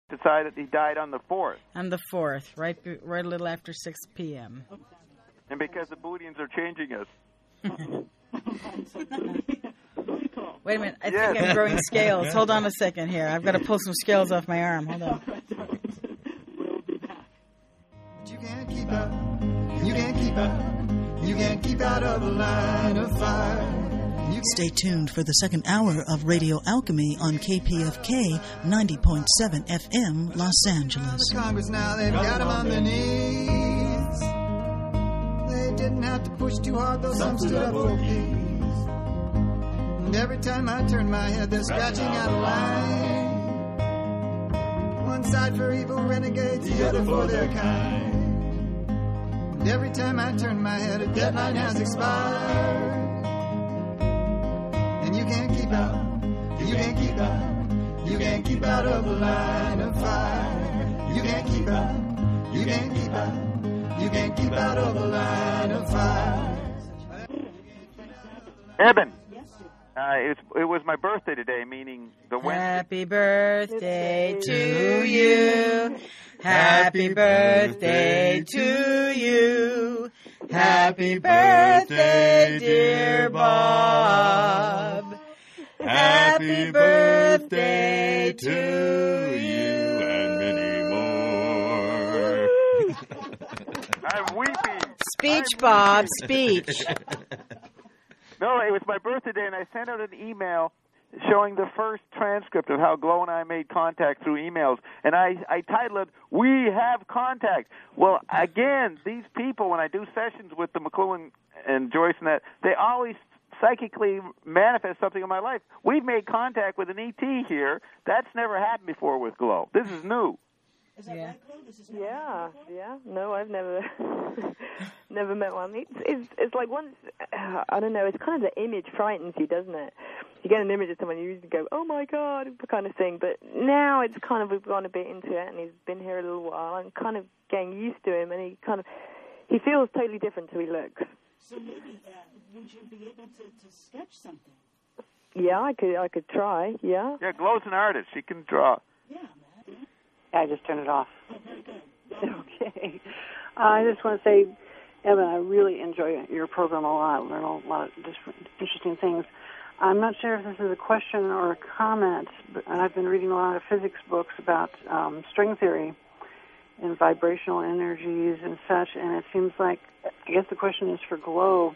decided he died on the 4th. On the 4th, right a little after 6 p.m. And because the Bootians are changing us. Wait a minute, I think I'm growing scales. Hold on a second here. I've got to pull some scales off my arm. Hold on. You can't keep up. You can't keep up. You can't keep out of the line of fire. Stay tuned for the second hour of Radio Alchemy on KPFK 90.7 FM, Los Angeles. Congress now, they've got them on their knees. They didn't have to push too hard, though some stood up for peace. And every time I turn my head, they're scratching out a line. One side for evil renegades, the other for their kind. And every time I turn my head, a deadline has expired. And you can't keep out, you can't keep out, you can't keep out of the line of fire. You can't keep out, you can't keep out, you can't keep out of the line of fire. Eben, it was my birthday today, meaning the Wednesday. Happy birthday to you. Happy birthday to you. Happy birthday, dear Bob. Happy birthday to you and many more. I'm weeping. Speech, Bob, speech. No, it was my birthday today, and I sent out an email showing the first transcript of how Glow and I made contact through emails, and I titled it, "We Have Contact." Well, again, these people, when I do sessions with the McLuhan and Joyce and that, they always psychically manifest something in my life. We've made contact with an ET here. That's never happened before with Glow. This is new. Is that right, Glow? This is yeah. No, I've never never met one. It's like once, I don't know, it's kind of the image frightens you, doesn't it? You get an image of someone, you usually go, oh my God, kind of thing. But now it's kind of, we've gone a bit into it, and he's been here a little while. I'm kind of getting used to him, and he feels totally different to he looks. So maybe, would you be able to sketch something? Yeah, I could try, yeah. Yeah, Glow's an artist. She can draw. Yeah, man. I just turned it off. Oh, very good. Okay. I just want to say, Evan, I really enjoy your program a lot. I learn a lot of different interesting things. I'm not sure if this is a question or a comment, but I've been reading a lot of physics books about string theory and vibrational energies and such, and it seems like, I guess the question is for Glow.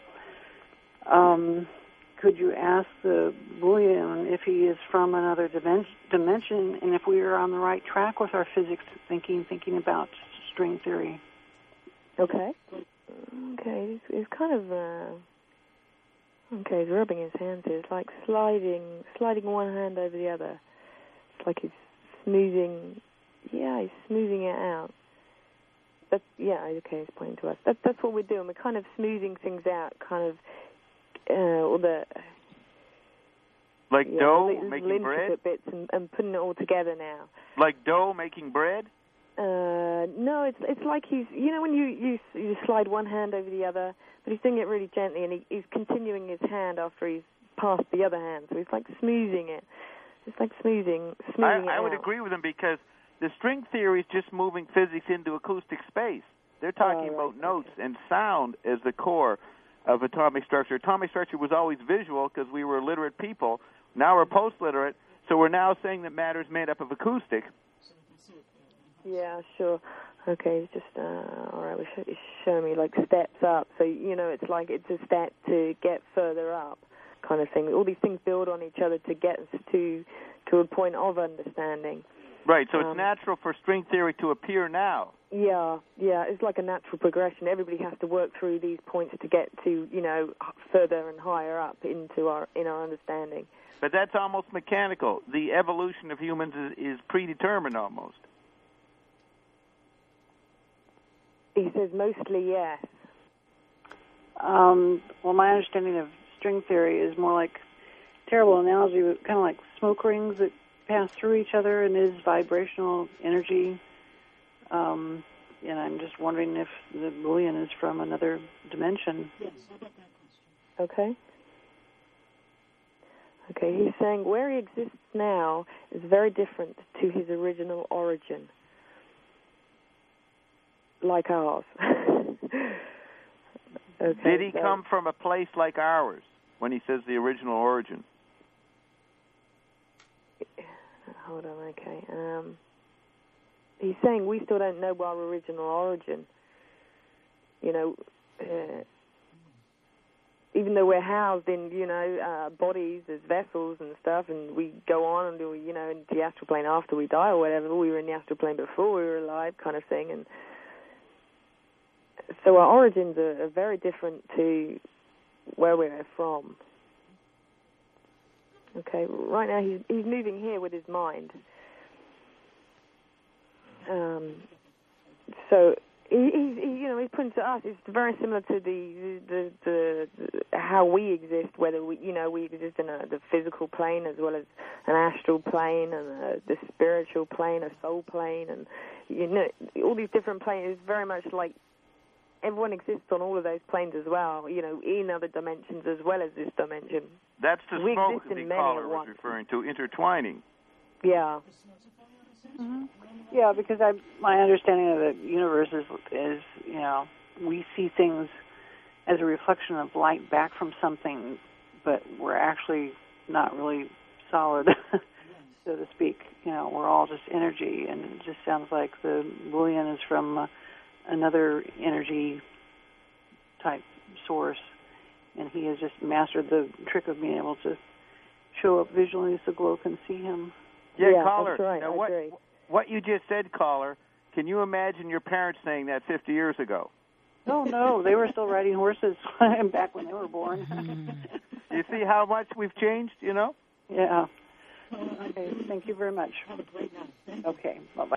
Could you ask the Boolean if he is from another dimension, and if we are on the right track with our physics thinking about string theory? Okay. He's kind of he's rubbing his hands here. It's like sliding one hand over the other. It's like he's smoothing. Yeah, he's smoothing it out. He's pointing to us. That's what we're doing. We're kind of smoothing things out, kind of. All the dough making bread bits and putting it all together now. Like dough making bread? No, it's like he's when you slide one hand over the other, but he's doing it really gently, and he's continuing his hand after he's passed the other hand, so he's like smoothing it. It's like smoothing it I would agree with him, because the string theory is just moving physics into acoustic space. They're talking about notes and sound as the core of atomic structure. Atomic structure was always visual because we were literate people. Now we're post-literate, so we're now saying that matter is made up of acoustic. Yeah, sure. Okay, he's just, all right, he's showing me, like, steps up. So, it's like it's a step to get further up kind of thing. All these things build on each other to get us to a point of understanding. Right, so it's natural for string theory to appear now. Yeah, it's like a natural progression. Everybody has to work through these points to get to, further and higher up in our understanding. But that's almost mechanical. The evolution of humans is predetermined almost. He says mostly yes. Well, my understanding of string theory is more like, terrible analogy, but kind of like smoke rings that pass through each other and is vibrational energy. And I'm just wondering if the Boolean is from another dimension. Yes, how about that question? Okay, he's saying where he exists now is very different to his original origin, like ours. Okay, did he come from a place like ours when he says the original origin? Hold on, okay. He's saying we still don't know our original origin. You know, even though we're housed in, bodies as vessels and stuff, and we go on and do, into the astral plane after we die or whatever. We were in the astral plane before we were alive, kind of thing, and so our origins are very different to where we're from. Okay, right now he's moving here with his mind. So he's putting to us. It's very similar to the how we exist. Whether we exist in the physical plane as well as an astral plane and the spiritual plane, a soul plane, and all these different planes. It's very much like everyone exists on all of those planes as well. In other dimensions as well as this dimension. That's the we smoke exist in the many caller at was once. referring to, intertwining. Yeah. Mm-hmm. Yeah, because my understanding of the universe is we see things as a reflection of light back from something, but we're actually not really solid, so to speak. We're all just energy, and it just sounds like the William is from another energy type source, and he has just mastered the trick of being able to show up visually so Glow can see him. Yeah, caller. That's right. Now, I agree. What you just said, caller, can you imagine your parents saying that 50 years ago? Oh, no, they were still riding horses back when they were born. You see how much we've changed, Yeah. Okay, thank you very much. Have a great night. Okay, bye-bye.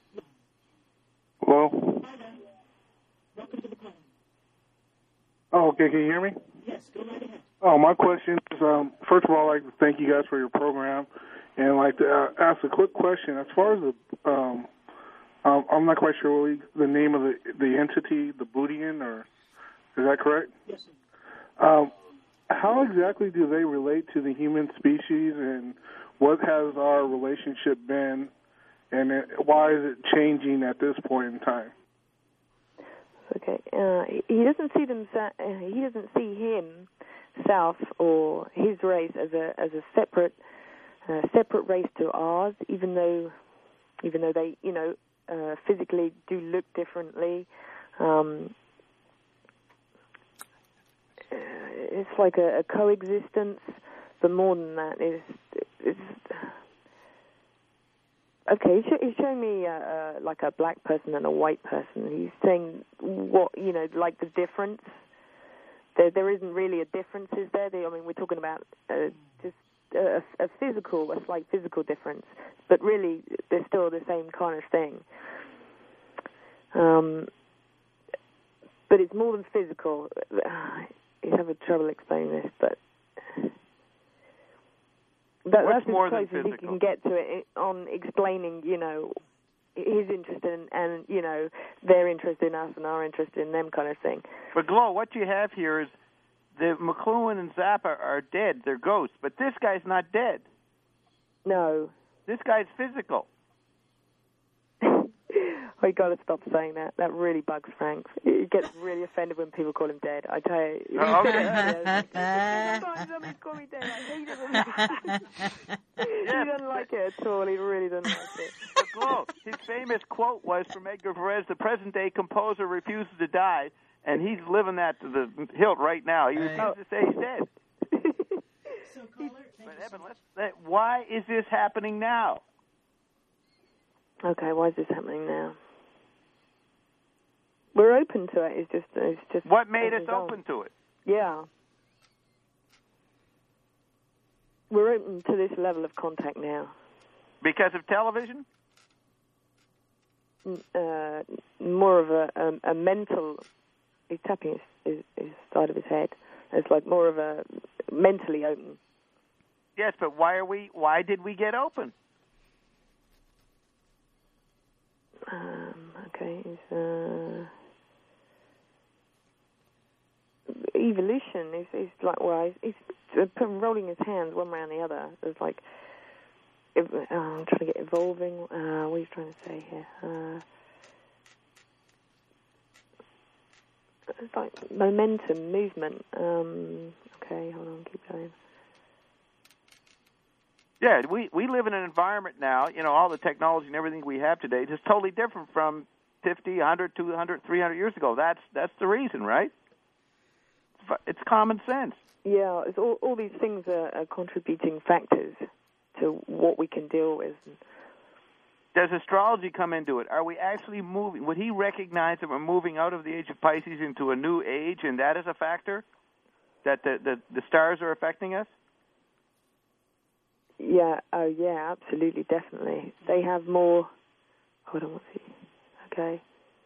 Hello? Welcome to the call. Oh, okay, can you hear me? Yes, go right ahead. Oh, my question is, first of all, I'd like to thank you guys for your program, and I'd like to ask a quick question. As far as I'm not quite sure the name of the entity, the Boudian, or is that correct? Yes, sir. How exactly do they relate to the human species, and what has our relationship been, and why is it changing at this point in time? Okay. He doesn't see he doesn't see himself or his race as a separate race to ours, even though they physically do look differently. It's like a coexistence, but more than that, it's okay. He's showing me like a black person and a white person. He's saying what like the difference. There isn't really a difference, is there? We're talking about just a slight physical difference, but really they're still the same kind of thing. But it's more than physical. You have trouble explaining this, but that's as close as he can get to it on explaining, his interest in, and their interest in us and our interest in them, kind of thing. But Glow, what you have here is the McLuhan and Zappa are dead; they're ghosts. But this guy's not dead. No. This guy's physical. I got to stop saying that. That really bugs Frank. He gets really offended when people call him dead. I tell you. Somebody call me dead. I hate it. He doesn't like it at all. He really doesn't like it. But Glow, his famous quote was from Edgar Varese: "The present-day composer refuses to die," and he's living that to the hilt right now. He refuses to say he's dead. So, caller, why is this happening now? Okay, why is this happening now? We're open to it. It's just. What made us open to it? Yeah. We're open to this level of contact now. Because of television? More of a mental. He's tapping his side of his head. It's like more of a mentally open. Yes, but why did we get open? Okay. evolution is like, well, he's rolling his hands one way and the other. It's like, I'm trying to get evolving. What are you trying to say here? It's like momentum, movement. Okay, hold on, keep going. Yeah, we live in an environment now, all the technology and everything we have today is totally different from 50, 100, 200, 300 years ago. That's the reason, right? It's common sense. Yeah, it's all these things are contributing factors to what we can deal with. Does astrology come into it? Are we actually moving? Would he recognize that we're moving out of the age of Pisces into a new age, and that is a factor? That the stars are affecting us? Yeah, oh yeah, absolutely, definitely. They have more, hold on, what's he? Okay.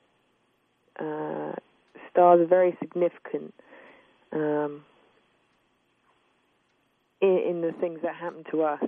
Stars are very significant in the things that happen to us.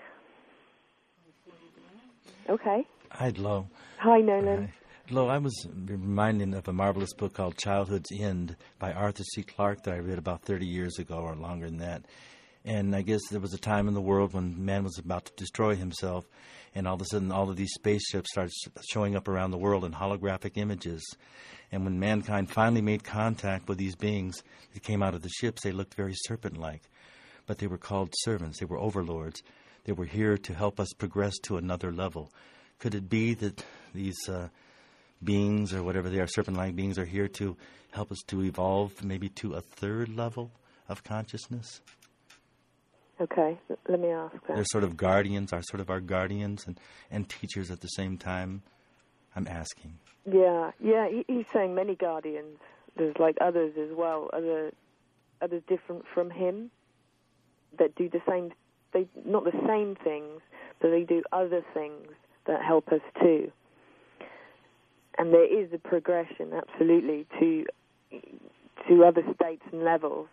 Okay. Hi, Lo. Hi, Nolan. Lo, I was reminded of a marvelous book called Childhood's End by Arthur C. Clarke that I read about 30 years ago or longer than that. And I guess there was a time in the world when man was about to destroy himself, and all of a sudden all of these spaceships started showing up around the world in holographic images. And when mankind finally made contact with these beings that came out of the ships, they looked very serpent-like. But they were called servants. They were overlords. They were here to help us progress to another level. Could it be that these beings, or whatever they are, serpent-like beings, are here to help us to evolve maybe to a third level of consciousness? Okay, let me ask that. They're sort of guardians, our guardians and teachers at the same time. I'm asking. Yeah, he's saying many guardians. There's like others as well, others different from him that do the same, not the same things, but they do other things that help us too. And there is a progression, absolutely, to other states and levels.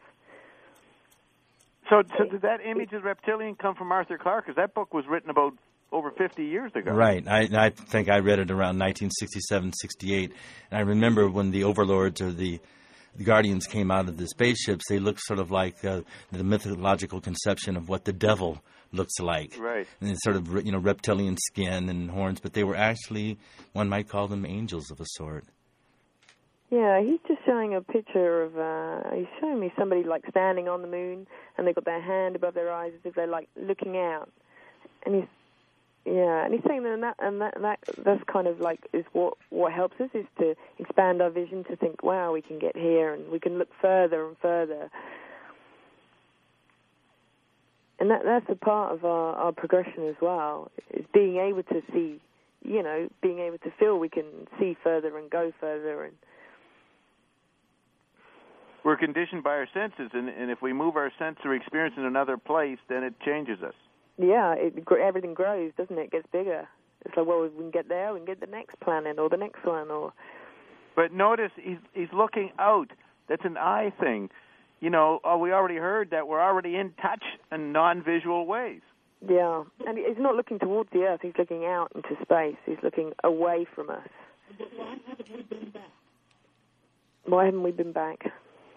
So did that image of reptilian come from Arthur Clarke? Because that book was written about over 50 years ago. Right. I think I read it around 1967, 68. And I remember when the overlords or the guardians came out of the spaceships, they looked sort of like the mythological conception of what the devil looks like. Right. And it's sort of, reptilian skin and horns, but they were actually, one might call them angels of a sort. Yeah, he's just showing a picture of, he's showing me somebody like standing on the moon, and they've got their hand above their eyes as if they're like looking out. And he's saying that's kind of like is what helps us is to expand our vision, to think, wow, we can get here and we can look further and further. And that's a part of our progression as well, is being able to see, being able to feel we can see further and go further. And we're conditioned by our senses, and if we move our sensory experience in another place, then it changes us. Yeah, everything grows, doesn't it? It gets bigger. It's like, well, we can get there, we can get the next planet or the next one. But notice he's looking out. That's an eye thing. We already heard that we're already in touch in non-visual ways. Yeah, and he's not looking towards the Earth. He's looking out into space. He's looking away from us. But why haven't we been back? Why haven't we been back?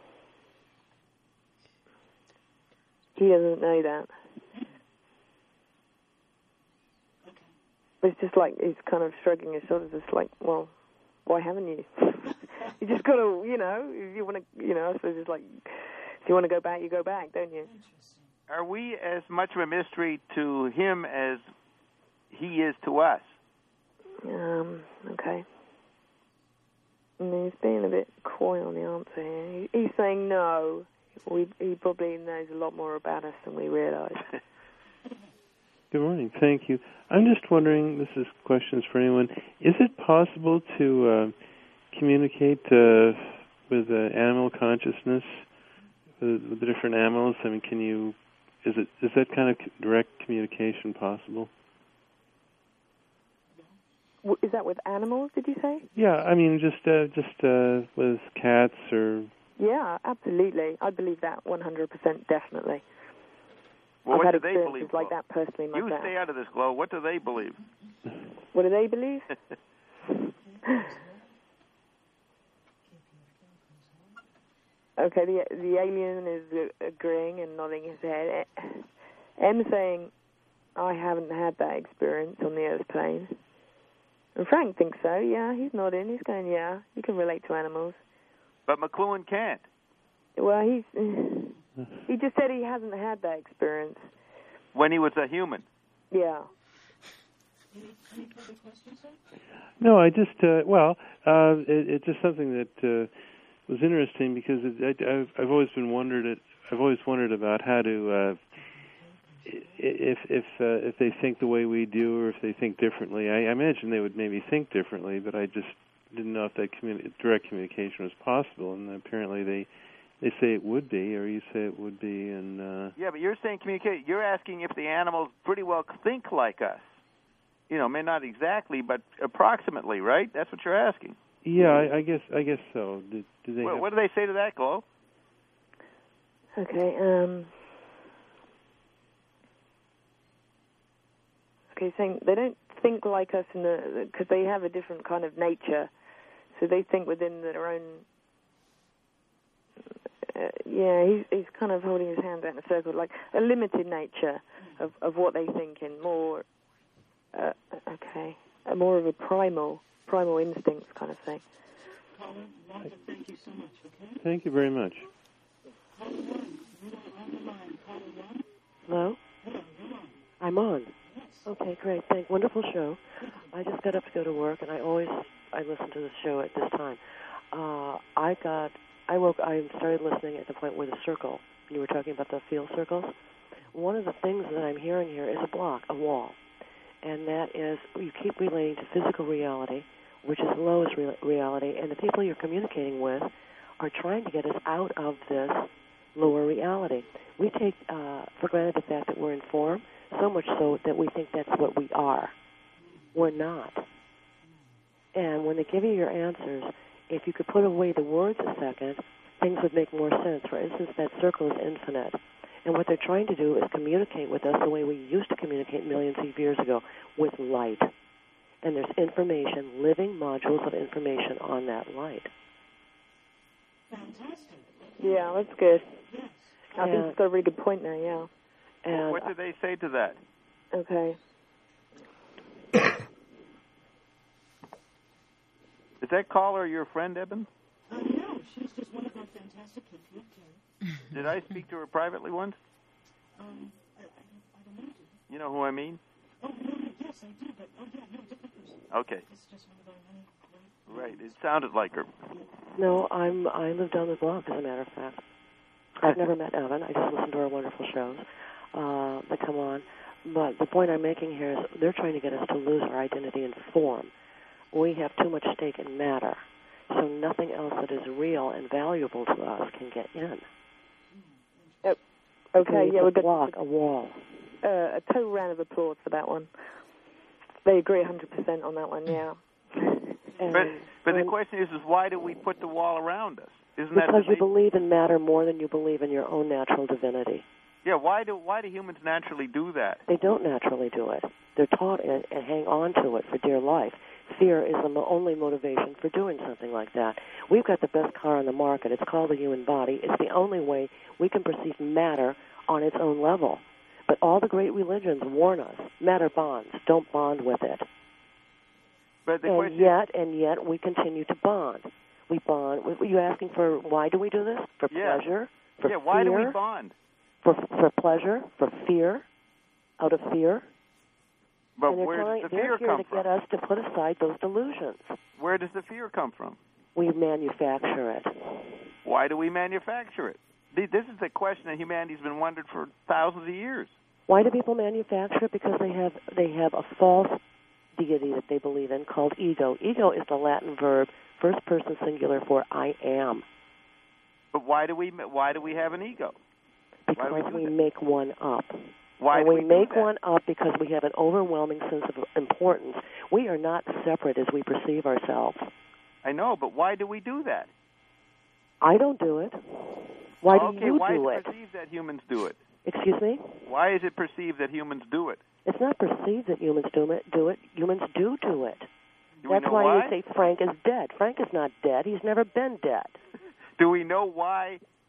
He doesn't know that. It's just like he's kind of shrugging his shoulders. It's like, well, why haven't you? You just got to, if you want to, I suppose it's like, if you want to go back, you go back, don't you? Are we as much of a mystery to him as he is to us? Okay. He's being a bit coy on the answer here. He's saying no. He probably knows a lot more about us than we realise. Good morning. Thank you. I'm just wondering, this is questions for anyone, is it possible to communicate with animal consciousness, with the different animals? I mean, is that kind of direct communication possible? Is that with animals, did you say? Yeah, I mean, just with cats or... Yeah, absolutely. I believe that 100%, definitely. Well, I've what had do they experiences believe? like that personally myself. You stay out of this, Glo. What do they believe? What do they believe? Okay, the alien is agreeing and nodding his head. M's saying, I haven't had that experience on the Earth plane. And Frank thinks so, yeah, he's nodding. He's going, yeah, you can relate to animals. But McLuhan can't. Well, he just said he hasn't had that experience. When he was a human. Yeah. Any further questions, sir? No, I just, it's just something that was interesting because I've always wondered about how to, if they think the way we do or if they think differently. I imagine they would maybe think differently, but I just didn't know if that direct communication was possible, and apparently they say it would be, or you say it would be, and yeah, but you're saying communicate. You're asking if the animals pretty well think like us. You know, may not exactly, but approximately, right? That's what you're asking. Yeah, I guess so. Do they? What do they say to that, Glow? Okay. Okay, saying they don't think like us because they have a different kind of nature, so they think within their own. He's kind of holding his hand out in a circle, like a limited nature of what they think in more. More of a primal instincts kind of thing. Caller, thank you so much, okay? Thank you very much. Caller 1, you are on the line. Caller 1? Hello? Hello, you're on. I'm on? Yes. Okay, great. Thanks. Wonderful show. I just got up to go to work, and I listen to the show at this time. I started listening at the point where the circle, you were talking about the field circles. One of the things that I'm hearing here is a wall. And that is, you keep relating to physical reality, which is the lowest reality, and the people you're communicating with are trying to get us out of this lower reality. We take for granted the fact that we're in form, so much so that we think that's what we are. We're not. And when they give you your answers, if you could put away the words a second, things would make more sense. For instance, that circle is infinite. And what they're trying to do is communicate with us the way we used to communicate millions of years ago, with light. And there's information, living modules of information on that light. Fantastic. Yeah, that's good. Yes. I think it's got a really good point there, yeah. And what do they say to that? Okay. Is that caller your friend, Eben? No, she's just one of our fantastic KPFK. Did I speak to her privately once? I don't know. You know who I mean? Oh, no, yes, I do, but, different person. Okay. It's just one of our many great... Right, it sounded like her. No, I live down the block, as a matter of fact. I've never met Evan. I just listen to our wonderful shows that come on. But the point I'm making here is they're trying to get us to lose our identity in form. We have too much stake in matter, so nothing else that is real and valuable to us can get in. Okay, yeah, we're good. A wall. A total round of applause for that one. They agree 100% on that one, yeah. But the question is why do we put the wall around us? Isn't because that you believe in matter more than you believe in your own natural divinity. Yeah, why do humans naturally do that? They don't naturally do it. They're taught and hang on to it for dear life. Fear is the only motivation for doing something like that. We've got the best car on the market. It's called the human body. It's the only way we can perceive matter on its own level. But all the great religions warn us, matter bonds, don't bond with it. But and yet we continue to bond. We bond. Were you asking for why do we do this? For pleasure? For fear? Why do we bond? For pleasure? For fear? Out of fear? But where does the fear come from? They're here to get us to put aside those delusions. Where does the fear come from? We manufacture it. Why do we manufacture it? This is a question that humanity's been wondering for thousands of years. Why do people manufacture it? Because they have a false deity that they believe in called ego. Ego is the Latin verb, first person singular for I am. But why do we have an ego? Because we make one up. Why do we make one up? Because we have an overwhelming sense of importance. We are not separate as we perceive ourselves. I know, but why do we do that? I don't do it. Why do you do it? Why is it perceived that humans do it? Excuse me? Why is it perceived that humans do it? It's not perceived that humans do it. Humans do it. That's why you say Frank is dead. Frank is not dead. He's never been dead. Do we know why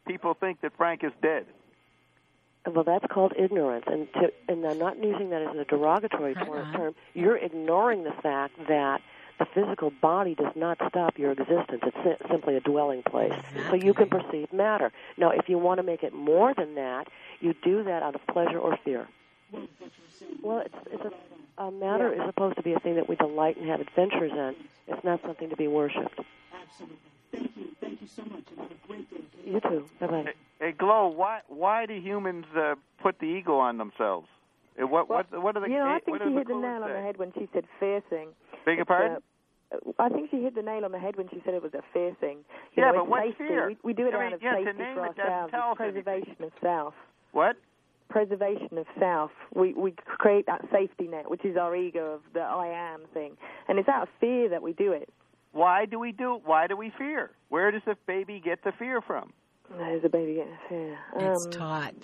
people think that Frank is dead? Well, that's called ignorance, and I'm not using that as a derogatory term. You're ignoring the fact that the physical body does not stop your existence. It's simply a dwelling place. So you can perceive matter. Now, if you want to make it more than that, you do that out of pleasure or fear. Well, matter is supposed to be a thing that we delight and have adventures in. It's not something to be worshipped. Absolutely. Thank you so much, and have a great day. You too. Bye-bye. Hey, Glow, why do humans put the ego on themselves? What are the I think she hit the nail on the head when she said fear thing. Beg your pardon? I think she hit the nail on the head when she said it was a fear thing. But what's safety. fear? We do it out of safety for ourselves. It's preservation of self. What? Preservation of self. We create that safety net, which is our ego of the I am thing. And it's out of fear that we do it. Why do we do it? Why do we fear? Where does the baby get the fear from? Where does the baby get the fear? It's taught.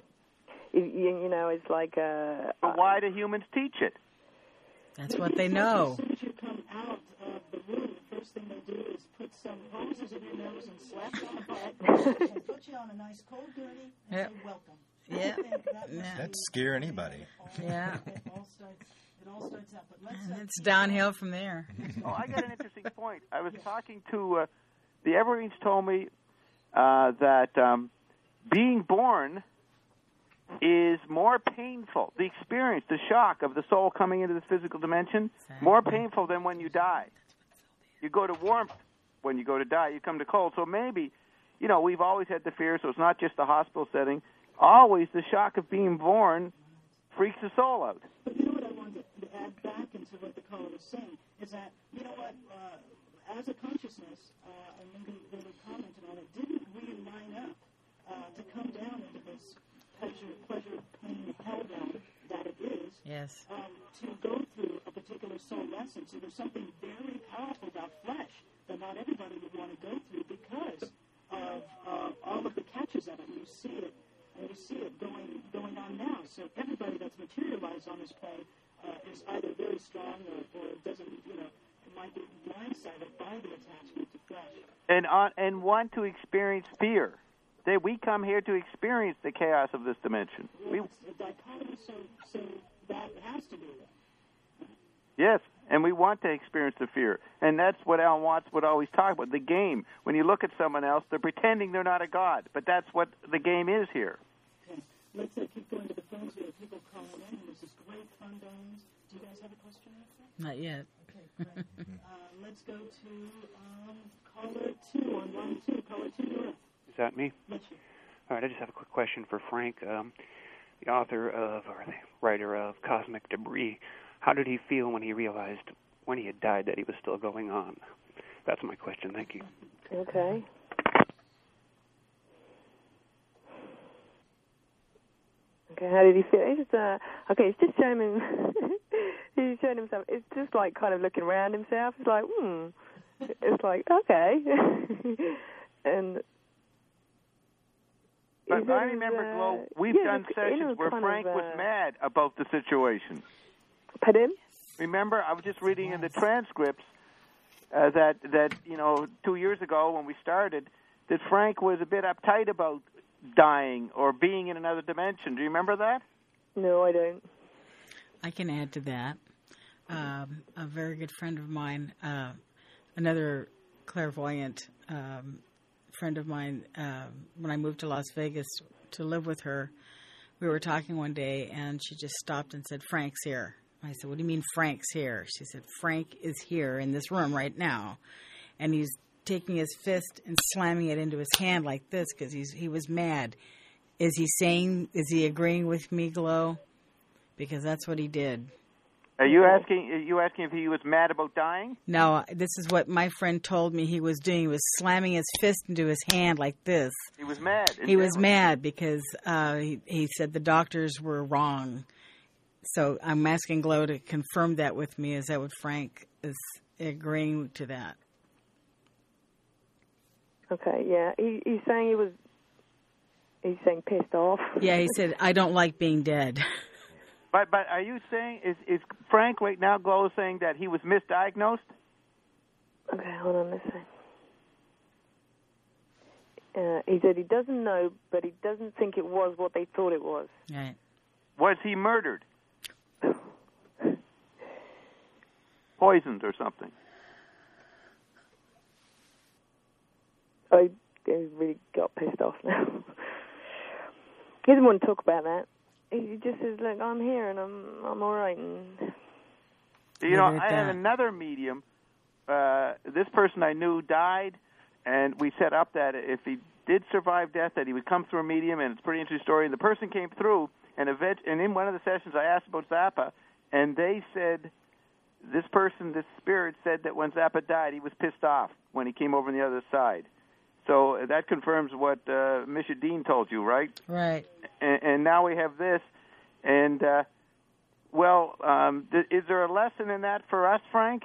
It's like... but why do humans teach it? That's what they know. As soon as you come out of the room, the first thing they do is put some roses in your nose and slap you on the butt and put you on a nice cold gurney and say welcome. Yeah. That'd scare anybody. Yeah. It all starts out. But and it's downhill from there. I got an interesting point. I was talking to the Evergreens told me that being born is more painful. The experience, the shock of the soul coming into this physical dimension, more painful than when you die. You go to warmth when you go to die. You come to cold. So maybe, we've always had the fear, so it's not just the hospital setting. Always the shock of being born freaks the soul out. But you know what I wanted to add back into what the caller was saying is that, as a consciousness, and maybe they were commenting on it, didn't really line up to come down into this pleasure, pain, hell-down that it is. Yes. To go through a particular soul lesson. So there's something very powerful about flesh that not everybody would want to go through because of all of the catches of it. You see it, and you see it going on now. So everybody that's materialized on this plane is either very strong or doesn't, might be blindsided by the attachment to flesh. And want to experience fear. We come here to experience the chaos of this dimension. Well, it's a dichotomy, so that has to be there. Yes, and we want to experience the fear. And that's what Alan Watts would always talk about, the game. When you look at someone else, they're pretending they're not a god. But that's what the game is here. Okay. Let's keep going to the phones. We have people calling in, and this is great fun, Diane's. Do you guys have a question after? Not yet. Okay, great. Let's go to caller 2 on line 2. Caller 2, you're up. Is that me? Yes, All right, I just have a quick question for Frank, the author of, or the writer of Cosmic Debris. How did he feel when he realized when he had died that he was still going on? That's my question. Thank you. Okay. Okay, how did he feel? He's just showing him. He's showing himself. It's just like kind of looking around himself. It's like, It's like, okay. And. But I remember, Glo, we've done sessions where Frank was mad about the situation. Pardon? Remember, I was just reading in the transcripts that 2 years ago when we started, that Frank was a bit uptight about dying or being in another dimension. Do you remember that? No, I don't. I can add to that. A very good friend of mine, another clairvoyant friend of mine, when I moved to Las Vegas to live with her, we were talking one day, and she just stopped and said, "Frank's here." I said, "What do you mean Frank's here?" She said, "Frank is here in this room right now, and he's taking his fist and slamming it into his hand like this because he was mad." Is he agreeing with me, Glo? Because that's what he did. Are you asking if he was mad about dying? No, this is what my friend told me he was doing. He was slamming his fist into his hand like this. He was mad. He was mad because he said the doctors were wrong. So I'm asking Glo to confirm that with me. Is that what Frank is agreeing to that? Okay, yeah. He's saying he's saying pissed off. Yeah, he said, "I don't like being dead." But are you saying, is Frank right now, Glo, saying that he was misdiagnosed? Okay, hold on a second. He said he doesn't know, but he doesn't think it was what they thought it was. Right. Was he murdered? Poisoned or something? I really got pissed off now. He didn't want to talk about that. He just says, "Look, I'm here and I'm all right." And you know, I had another medium. This person I knew died, and we set up that if he did survive death, that he would come through a medium, and it's a pretty interesting story. And the person came through, and in one of the sessions I asked about Zappa, and they said, this spirit said that when Zappa died, he was pissed off when he came over on the other side. So that confirms what Misha Dean told you, right? Right. And now we have this, and is there a lesson in that for us, Frank?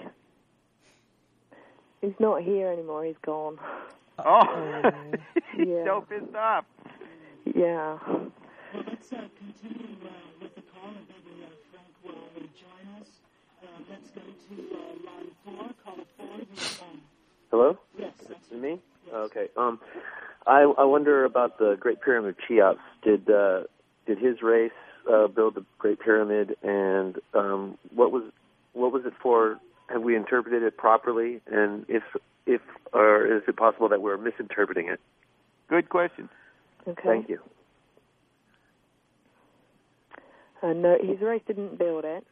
he's not here anymore. He's gone. Oh, he's yeah. so pissed off. Yeah. Well, let's continue with the call, and maybe Frank will join us. Let's go to line 4, caller 4. You're on. Hello? Yes. Is it me? Okay. I wonder about the Great Pyramid of Cheops. Did his race build the Great Pyramid, and what was it for? Have we interpreted it properly? And if or is it possible that we're misinterpreting it? Good question. Okay. Thank you. No, his race didn't build it.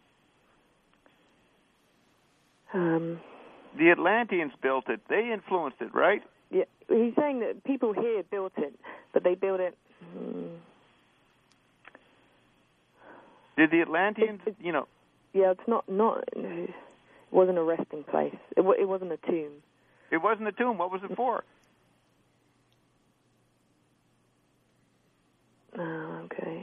The Atlanteans built it. They influenced it, right? Yeah, he's saying that people here built it, but they built it. Did the Atlanteans, Yeah, it's not. It wasn't a resting place. It wasn't a tomb. It wasn't a tomb. What was it for? Okay.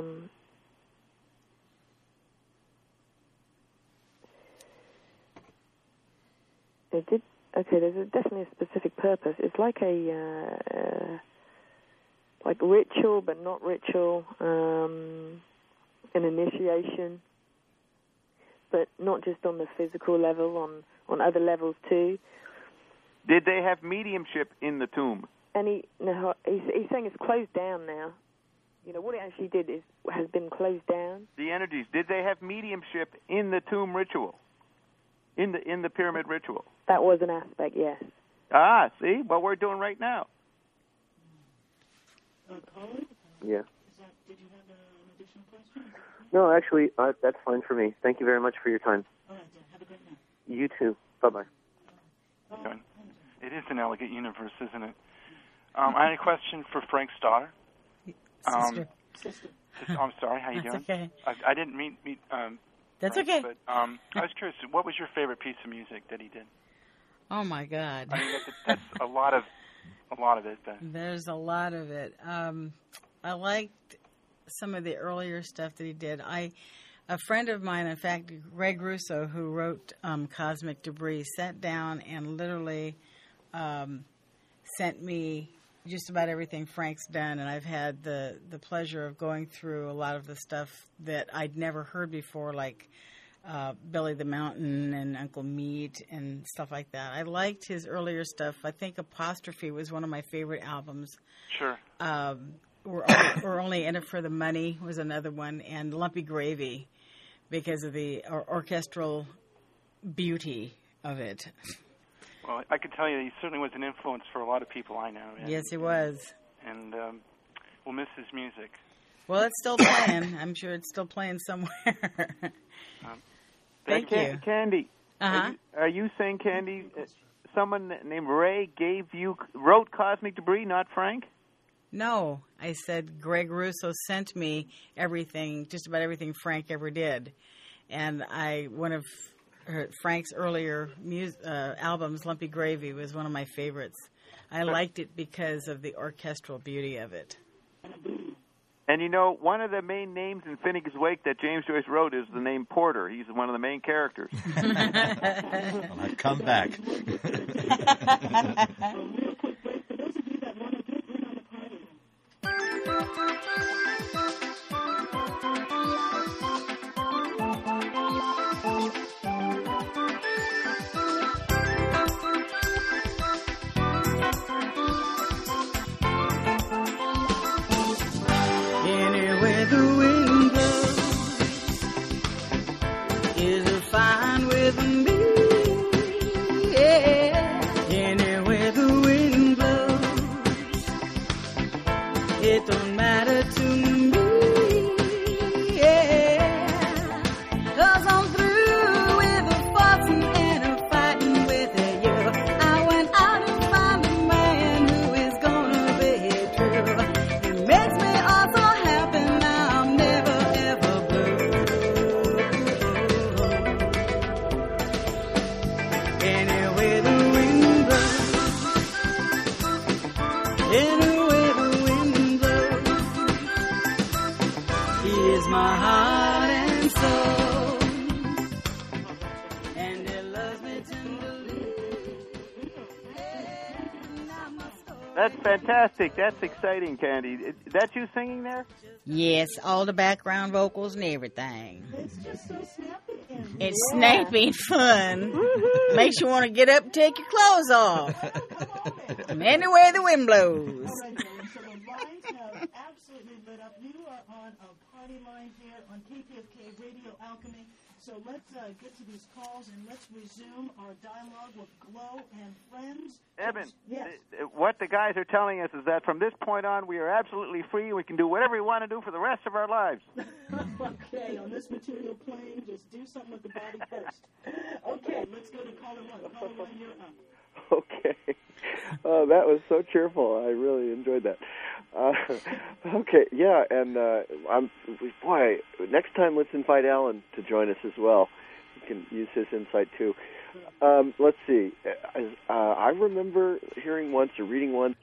It did. Okay, there's definitely a specific purpose. It's like a like ritual, but not ritual. An initiation, but not just on the physical level, on other levels too. Did they have mediumship in the tomb? And he's saying it's closed down now. You know, what it actually did has been closed down. The energies. Did they have mediumship in the tomb ritual? In the pyramid ritual? That was an aspect, yes. Ah, see? What we're doing right now. Yeah. Did you have an additional question? No, actually, that's fine for me. Thank you very much for your time. All right, then. Have a great night. You too. Bye-bye. It is an elegant universe, isn't it? I had a question for Frank's daughter. Sister. I'm sorry. How you doing? Okay. I didn't meet. That's Frank, okay. But I was curious. What was your favorite piece of music that he did? Oh my God. I mean, that's a lot of it. Then. There's a lot of it. I liked some of the earlier stuff that he did. A friend of mine, in fact, Greg Russo, who wrote Cosmic Debris, sat down and literally sent me just about everything Frank's done, and I've had the pleasure of going through a lot of the stuff that I'd never heard before, like Billy the Mountain and Uncle Meat and stuff like that. I liked his earlier stuff. I think Apostrophe was one of my favorite albums. Sure. We're Only in It for the Money was another one, and Lumpy Gravy, because of the orchestral beauty of it. Well, I can tell you he certainly was an influence for a lot of people I know. Yes, he was. And we'll miss his music. Well, it's still playing. I'm sure it's still playing somewhere. Thank you. Candy, are you saying, Candy, someone named Ray wrote Cosmic Debris, not Frank? No, I said Greg Russo sent me everything, just about everything Frank ever did. And one of Frank's earlier albums, Lumpy Gravy, was one of my favorites. I liked it because of the orchestral beauty of it. And you know, one of the main names in Finnegan's Wake that James Joyce wrote is the name Porter. He's one of the main characters. Well, I've come back. Anywhere the wind blows is fine with me. Yeah. Anywhere the wind blows, it don't matter to me. Yeah. 'Cause I'm through with the fussing and the fighting with you. I went out and found a man who is gonna be true. It makes me all so happy now. I'm never ever blue. Anywhere the wind blows, anywhere the wind blows, is my heart and soul, and it loves me tenderly. That's fantastic. That's exciting, Candy. Is that you singing there? Yes, all the background vocals and everything. It's just so snappy. And It's snappy and fun. Makes you want to get up and take your clothes off. From anywhere the wind blows. So the lines have absolutely lit up. You are on a party line here on KPFK Radio Alchemy. So let's get to these calls and let's resume our dialogue with Glow and friends. Evan, Yes. what the guys are telling us is that from this point on, we are absolutely free. We can do whatever we want to do for the rest of our lives. Okay, on this material plane, just do something with the body first. Okay, let's go to caller one. Caller one, you're up. Okay. That was so cheerful. I really enjoyed that. Okay, yeah, and next time let's invite Alan to join us as well. We can use his insight too. Let's see. I remember hearing once or reading once.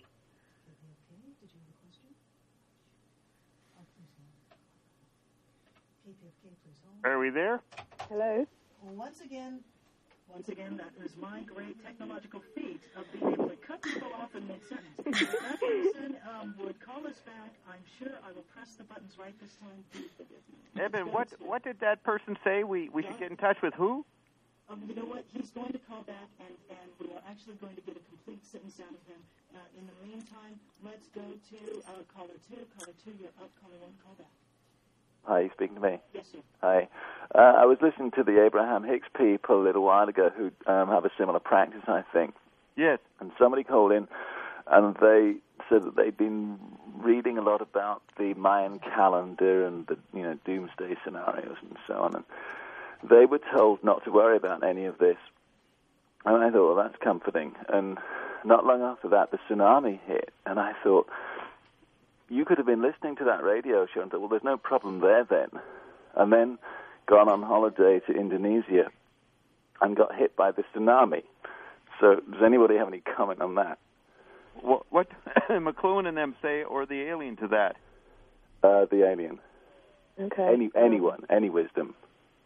Are we there? Hello? Well, once again, that is my great technological feat of being able to cut people off in mid-sentence. If that person would call us back, I'm sure I will press the buttons right this time. Please forgive me. Evan, what did that person say? We should get in touch with who? You know what? He's going to call back, and we are actually going to get a complete sentence out of him. In the meantime, let's go to caller two. Caller two, you're up. Caller one, call back. Hi, you speaking to me? Yes, sir. Hi. I was listening to the Abraham Hicks people a little while ago who have a similar practice, I think. Yes. And somebody called in, and they said that they'd been reading a lot about the Mayan calendar and the doomsday scenarios and so on, and they were told not to worry about any of this. And I thought, well, that's comforting. And not long after that, the tsunami hit, and I thought, you could have been listening to that radio show and thought, well, there's no problem there then. And then gone on holiday to Indonesia and got hit by the tsunami. So does anybody have any comment on that? What McLuhan and them say, or the alien to that? The alien. Okay. Anyone, any wisdom.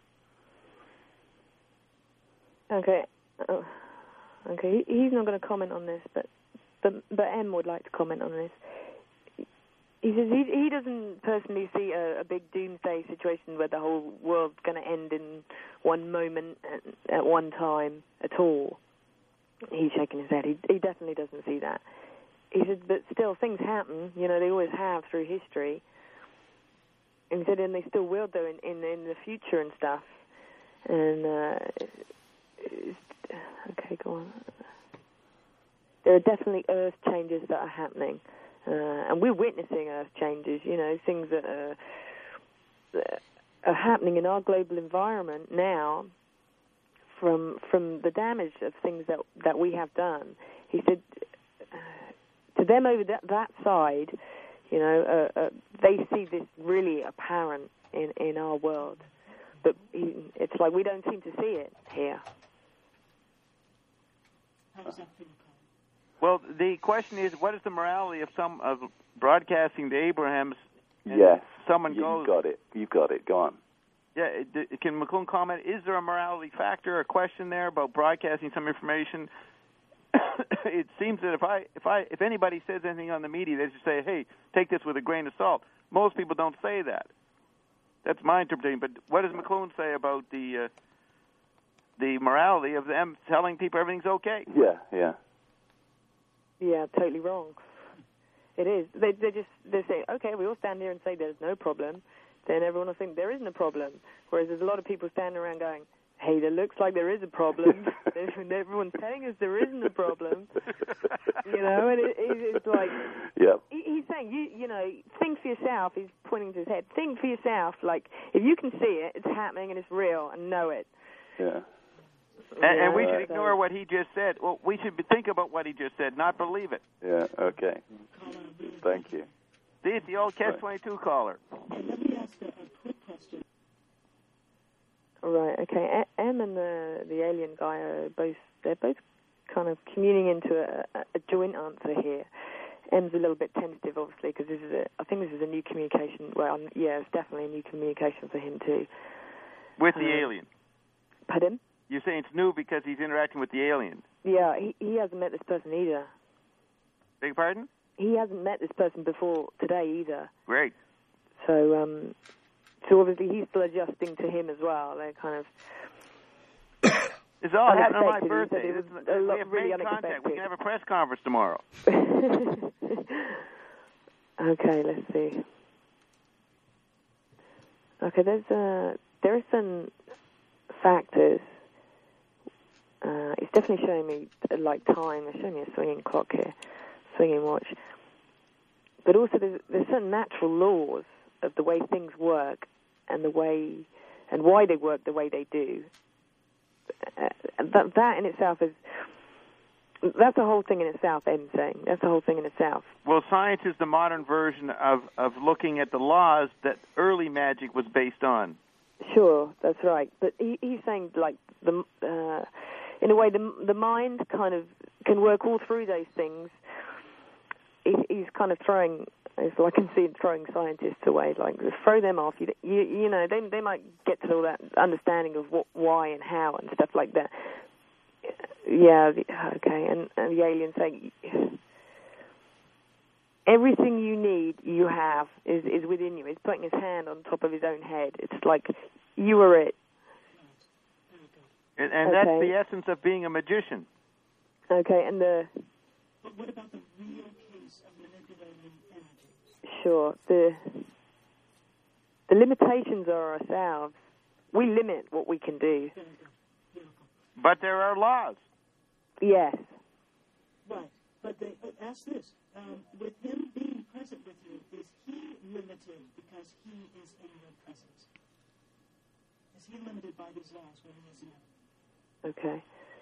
Okay. Oh. Okay. He's not going to comment on this, but M would like to comment on this. He says he doesn't personally see a big doomsday situation where the whole world's going to end in one moment at one time at all. He's shaking his head. He definitely doesn't see that. He said, but still, things happen. They always have through history. And he said, and they still will, though, in the future and stuff. And, okay, go on. There are definitely earth changes that are happening. And we're witnessing earth changes, things that are happening in our global environment now from the damage of things that we have done. He said, to them over that side, they see this really apparent in our world. But it's like we don't seem to see it here. How does that feel? Well, the question is, what is the morality of broadcasting the Abrahams? Yes. Someone goes. You've got it. Go on. Yeah. Can McLuhan comment? Is there a morality factor, a question there about broadcasting some information? It seems that if anybody says anything on the media, they just say, "Hey, take this with a grain of salt." Most people don't say that. That's my interpretation. But what does McLuhan say about the morality of them telling people everything's okay? Yeah. Yeah, totally wrong. It is. They say, okay, we all stand here and say there's no problem. Then everyone will think there isn't a problem. Whereas there's a lot of people standing around going, hey, there looks like there is a problem. Everyone's telling us there isn't a problem. You know, and it's like, yep. He's saying, you know, think for yourself. He's pointing to his head. Think for yourself. Like, if you can see it, it's happening and it's real, and know it. Yeah. And we should ignore what he just said. Well, we should think about what he just said, not believe it. Yeah, okay. Thank you. See, the old Catch-22 caller. Let me ask a quick question. Right, okay. Em and the alien guy they're both kind of communing into a joint answer here. Em's a little bit tentative, obviously, because I think this is a new communication. Well, yeah, it's definitely a new communication for him, too. With the alien. Pardon? You're saying it's new because he's interacting with the alien. Yeah, he hasn't met this person either. Beg your pardon? He hasn't met this person before today either. Great. So obviously he's still adjusting to him as well. They're kind of... It's all happening on my birthday. We have really made contact. We can have a press conference tomorrow. Okay, let's see. Okay, there are some factors. It's definitely showing me like time. It's showing me a swinging clock here, swinging watch. But also, there's certain natural laws of the way things work, and why they work the way they do. That in itself that's a whole thing in itself. I'm saying that's a whole thing in itself. Well, science is the modern version of looking at the laws that early magic was based on. Sure, that's right. But he's saying like in a way the mind kind of can work all through those things. He's kind of throwing. So I can see him throwing scientists away, like throw them off. You know, they might get to all that understanding of what, why, and how, and stuff like that. Yeah, okay. And the alien saying everything you need, you have is within you. He's putting his hand on top of his own head. It's like you are it. And that's the essence of being a magician. Okay, and But what about the real case of manipulating energy? Sure. The limitations are ourselves. We limit what we can do. But there are laws. Yes. Right. But ask this. With him being present with you, is he limited because he is in your presence? Is he limited by these laws when he is in heaven? Okay.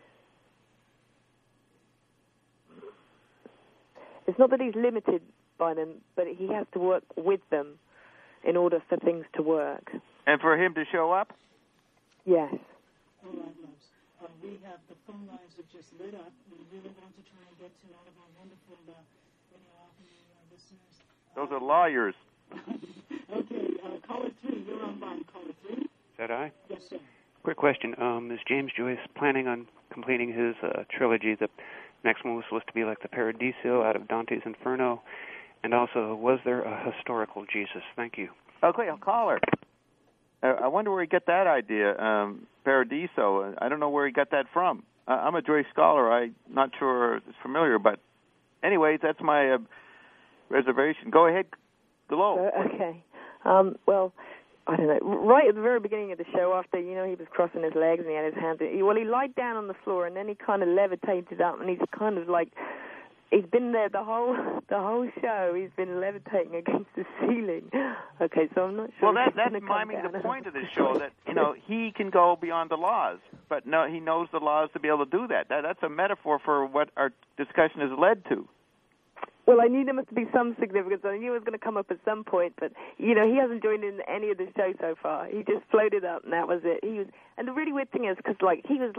It's not that he's limited by them, but he has to work with them in order for things to work. And for him to show up? Yes. All right, loves. We have the phone lines that just lit up. We really want to try and get to all of our wonderful Radio Alchemy listeners. Those are lawyers. Okay, caller 3, you're on line. Caller 3. Is that I? Yes, sir. Quick question. Is James Joyce planning on completing his trilogy? The next one was supposed to be like the Paradiso out of Dante's Inferno. And also, was there a historical Jesus? Thank you. Okay, I'll call her. I wonder where he got that idea, Paradiso. I don't know where he got that from. I'm a Joyce scholar. I'm not sure it's familiar, but anyways, that's my reservation. Go ahead, Glow. Okay. Well, I don't know. Right at the very beginning of the show, after, he was crossing his legs and he had his hands... he lied down on the floor and then he kind of levitated up and he's kind of like... He's been there the whole show. He's been levitating against the ceiling. Okay, so I'm not sure. Well, that's miming the point of the show, that he can go beyond the laws, but no, he knows the laws to be able to do that. That's a metaphor for what our discussion has led to. Well, I knew there must be some significance. I knew it was going to come up at some point, but he hasn't joined in any of the show so far. He just floated up, and that was it. And the really weird thing is, because he was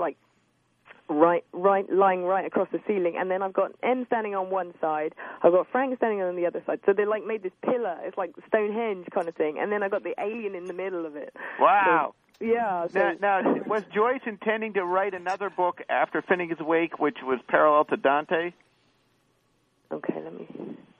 lying right across the ceiling, and then I've got M standing on one side, I've got Frank standing on the other side, so they made this pillar. It's like Stonehenge kind of thing, and then I got the alien in the middle of it. Wow. So, yeah. So, now, was Joyce intending to write another book after Finnegan's Wake, which was parallel to Dante? Okay, let me...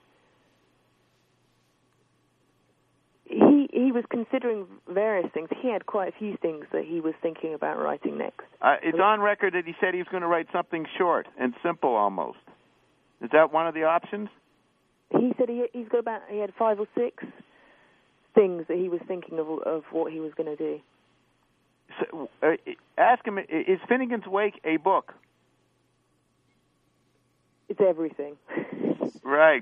He was considering various things. He had quite a few things that he was thinking about writing next. It's on record that he said he was going to write something short and simple almost. Is that one of the options? he said he had 5 or 6 things that he was thinking of what he was going to do. So, ask him, is Finnegan's Wake a book? It's everything. Right.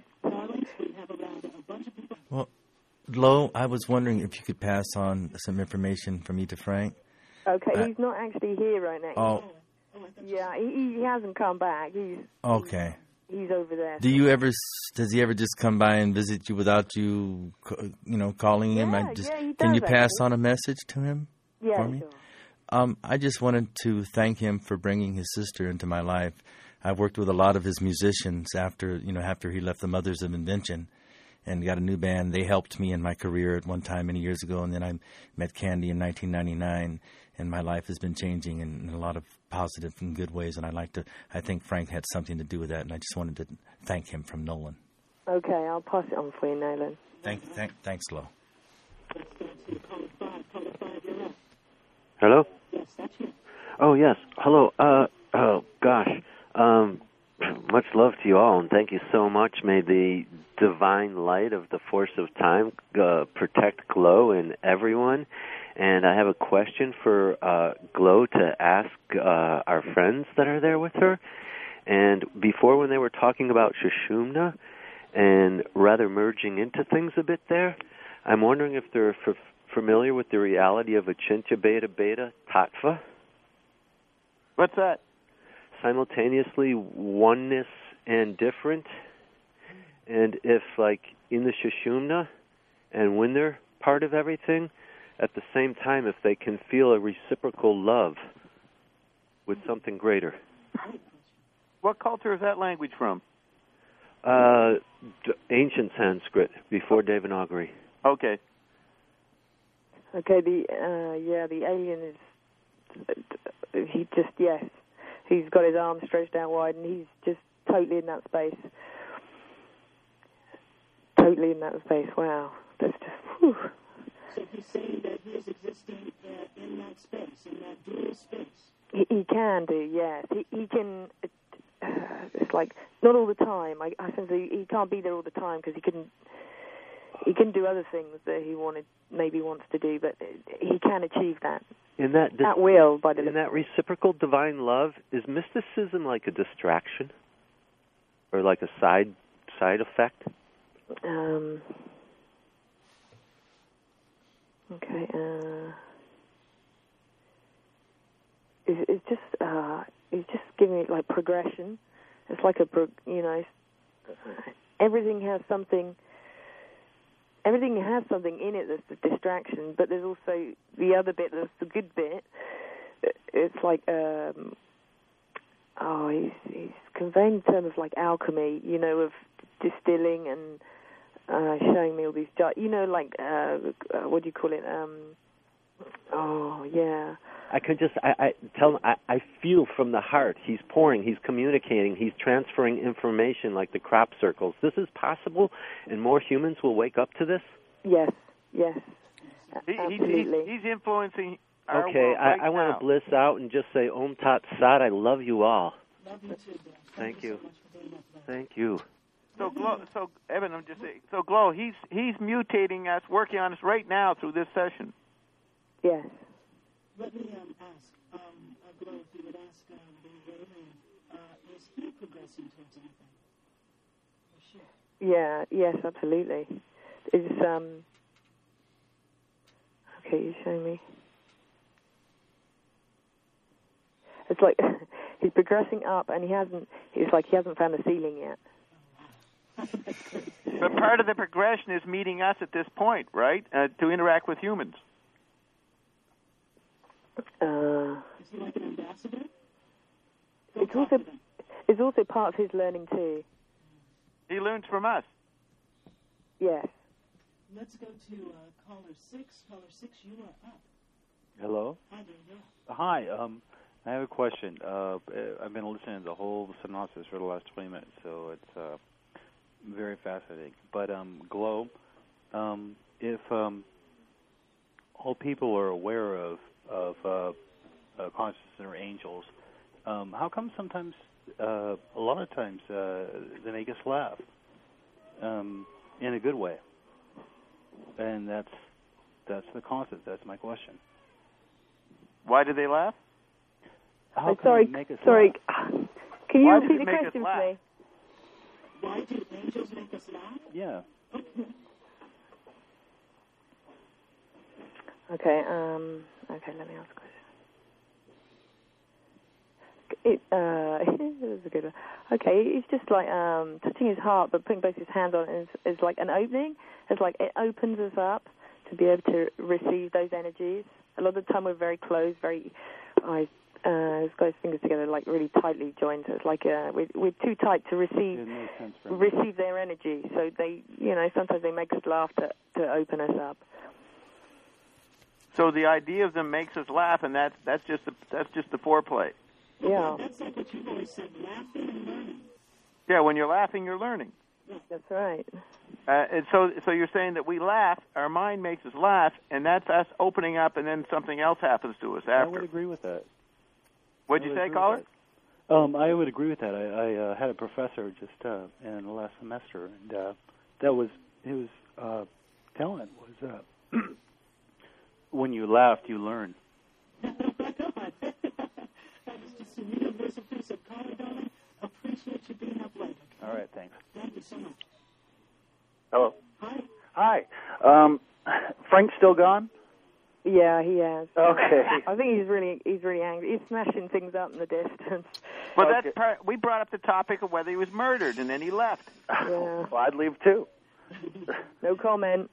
Well, Lo, I was wondering if you could pass on some information from me to Frank. Okay, he's not actually here right now. Oh. Yeah, he hasn't come back. Okay. He's over there. Does he ever just come by and visit you without you, calling him? Yeah, he does, can you pass actually. on a message to him for me? Sure. I just wanted to thank him for bringing his sister into my life. I've worked with a lot of his musicians after he left the Mothers of Invention and got a new band. They helped me in my career at one time many years ago, and then I met Candy in 1999, and my life has been changing in a lot of positive and good ways, and I think Frank had something to do with that, and I just wanted to thank him from Nolan. Okay, I'll pass it on for you, Nolan. Thanks, Lo. Hello? Yes, that's you. Oh, yes. Hello. Oh, gosh. Much love to you all, and thank you so much. May the divine light of the force of time protect Glow and everyone. And I have a question for Glow to ask our friends that are there with her. And before, when they were talking about Sushumna and rather merging into things a bit there, I'm wondering if they're familiar with the reality of Achintya Beta Beta Tattva. What's that? Simultaneously oneness and different. And if, like, in the Sushumna and when they're part of everything, at the same time, if they can feel a reciprocal love with something greater. What culture is that language from? Ancient Sanskrit, before Devanagari. Okay. Okay, the alien is, he's got his arms stretched out wide, and he's just totally in that space. Totally in that space, wow. That's just, whew. So he's saying that he is existing in that space, in that dual space. He can do, yes. He can, it's like, not all the time. I sense he can't be there all the time because he can do other things that he maybe wants to do, but he can achieve that. In that at will, by the in that reciprocal divine love, is mysticism like a distraction, or like a side effect? Okay. It's just giving it like progression. It's like everything has something. Everything has something in it that's a distraction, but there's also the other bit that's the good bit. It's like, he's conveying in terms of like alchemy, of distilling and showing me all these jars. What do you call it? I could just, I tell him, I feel from the heart. He's pouring, he's communicating, he's transferring information like the crop circles. This is possible, and more humans will wake up to this? Yes. Absolutely. He's influencing our world right I want to bliss out and just say, Om Tat Sat, I love you all. Love you too, Dan. Thank you. Thank you. So Evan, I'm just saying. So Glow, he's mutating us, working on us right now through this session. Yes. Let me ask Glow if you would ask the alien, is he progressing towards anything? Or she? Yeah. Yes. Absolutely. It's okay. You're showing me. It's like he's progressing up, and he hasn't found the ceiling yet. But part of the progression is meeting us at this point, right? To interact with humans. Is he like an ambassador? It's also part of his learning too. He learns from us. Yes. Let's go to caller 6. Caller 6, you are up. Hello. Hi there. Yeah. Hi. I have a question. I've been listening to the whole synopsis for the last 20 minutes, so it's very fascinating. But Glow, if all people are aware of consciousness or angels, how come sometimes, a lot of times, they make us laugh? in a good way? And that's the concept. That's my question. Why do they laugh? How can sorry, it make us sorry. laugh? Can you Why repeat does the it make us question, laugh? please? Why do angels make us laugh? Yeah. Okay. Okay. Let me ask a question. This is a good one. Okay, it's just like touching his heart, but putting both his hands on it is like an opening. It's like it opens us up to be able to receive those energies. A lot of the time we're very closed, he's got his fingers together like really tightly joined. So it's like we're too tight to receive their energy. So they, sometimes they make us laugh to open us up. So the idea of them makes us laugh, and that's just the foreplay. Yeah. That's like what you've always said, laughing and learning. Yeah, when you're laughing, you're learning. That's right. And so you're saying that we laugh, our mind makes us laugh, and that's us opening up, and then something else happens to us after. I would agree with that. What'd you say, caller? I would agree with that. I had a professor just in the last semester, and that was his talent was when you laughed, you learn. All right, thanks. Thank you so much. Hello. Hi. Hi. Frank's still gone? Yeah, he has. Okay. I think he's really angry. He's smashing things up in the distance. Well, we brought up the topic of whether he was murdered, and then he left. Yeah. Well, I'd leave too. No comment.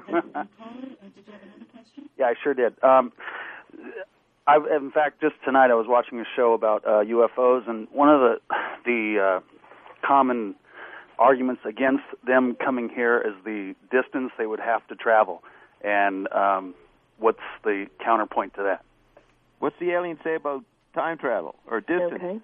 Yeah, I sure did. In fact, just tonight I was watching a show about UFOs, and one of the common arguments against them coming here is the distance they would have to travel. And what's the counterpoint to that? What's the alien say about time travel or distance? Okay.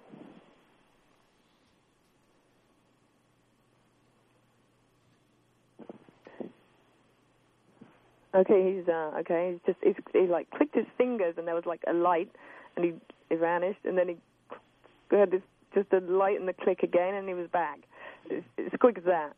Okay, he like clicked his fingers and there was like a light and he vanished and then he had this just a light and the click again and he was back. It's quick as that.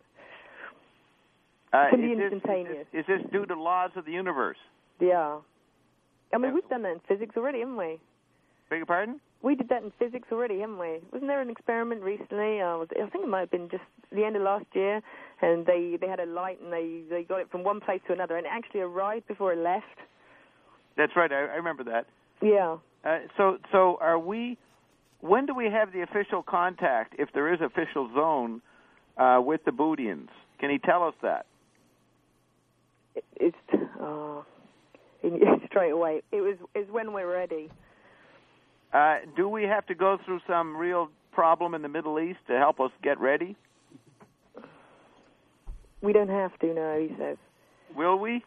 It can be instantaneous. Is this due to laws of the universe? Yeah. I mean, we've done that in physics already, haven't we? Beg your pardon? We did that in physics already, haven't we? Wasn't there an experiment recently? I think it might have been just the end of last year, and they had a light and they got it from one place to another, and it actually arrived before it left. That's right. I remember that. Yeah. So are we? When do we have the official contact, if there is official zone, with the Boudians? Can he tell us that? It's straight away. It's when we're ready. Do we have to go through some real problem in the Middle East to help us get ready? We don't have to, no, he says. Will we?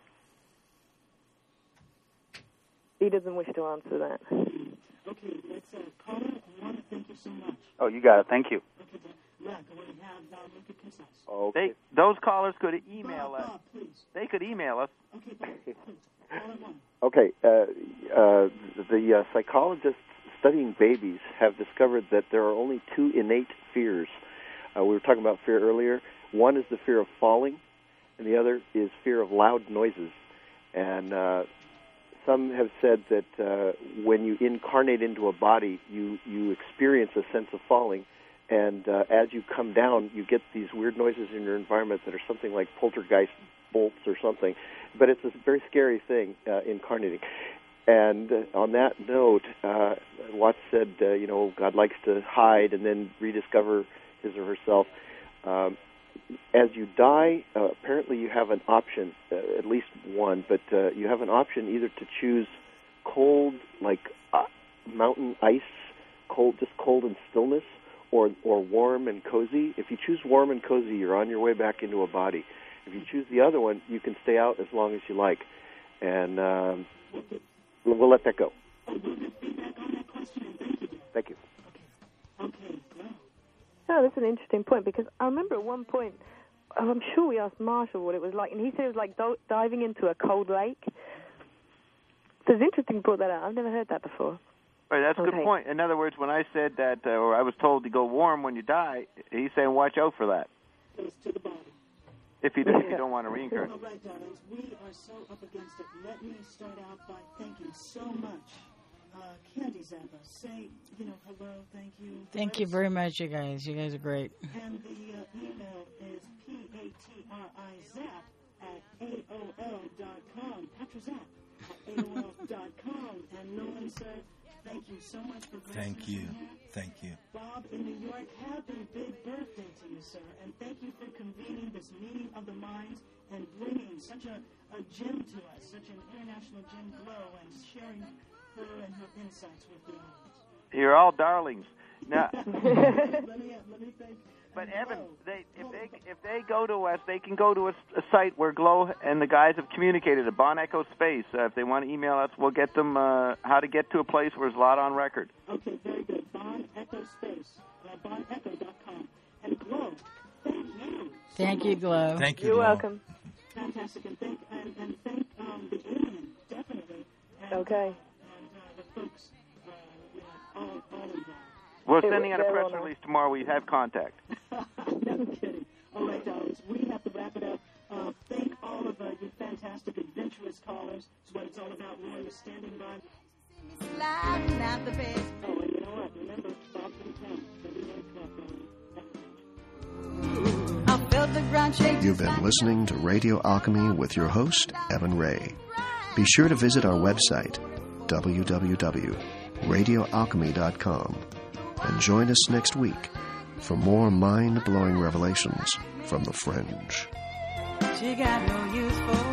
He doesn't wish to answer that. Okay, let's call it. I want to thank you so much. Oh, you got it. Thank you. Okay, then, we have Lincoln Princess. Okay. Those callers could email us. Bob, please. They could email us. Okay, Bob, please. Call it one. Okay, the psychologists studying babies have discovered that there are only two innate fears. We were talking about fear earlier. One is the fear of falling, and the other is fear of loud noises. And some have said that when you incarnate into a body, you experience a sense of falling, and as you come down, you get these weird noises in your environment that are something like poltergeist bolts or something. But it's a very scary thing, incarnating. And on that note, Watts said, God likes to hide and then rediscover his or herself. As you die, apparently you have an option, at least one, but you have an option either to choose cold, like mountain ice, just cold and stillness, or warm and cozy. If you choose warm and cozy, you're on your way back into a body. If you choose the other one, you can stay out as long as you like. And we'll let that go. Thank you. Oh, that's an interesting point, because I remember at one point, I'm sure we asked Marshall what it was like, and he said it was like diving into a cold lake. So it's interesting you brought that out. I've never heard that before. Right, that's a good point. In other words, when I said that, or I was told to go warm when you die, he's saying watch out for that. Goes to the body. if you don't want to reincarnate. All right, darlings, we are so up against it. Let me start out by thanking so much. Candy Zappa, say, hello, thank you. Thank you very much, you guys. You guys are great. And the email is patrizap@aol.com. patrizap@aol.com. And Nolan, sir, thank you so much for gracing us here. Thank you. Bob in New York, happy big birthday to you, sir. And thank you for convening this meeting of the minds and bringing such a gem to us, such an international gem glow, and sharing her and her insights with the audience. You're all darlings. Now, let me thank. But Evan, if they go to us, they can go to a site where Glow and the guys have communicated at Bon Echo Space. If they want to email us, we'll get them how to get to a place where there's a lot on record. Okay, very good. Bon Echo Space, bonecho.com. And Glow, thank you. Thank you, Glow. Thank you. You're Glow. welcome. Fantastic, and thank the alien, definitely. And, Okay. And the folks, all involved. We're sending out a press release tomorrow. We have contact. No kidding. All right, darlings, we have to wrap it up. Thank all of you fantastic, adventurous callers. It's what it's all about. Roy is standing by. Sliding out the bed. Oh, and you know what? Remember, Bob can count. You've been listening to Radio Alchemy with your host, Evan Ray. Be sure to visit our website, www.radioalchemy.com, and join us next week for more mind-blowing revelations from the fringe. She got no use for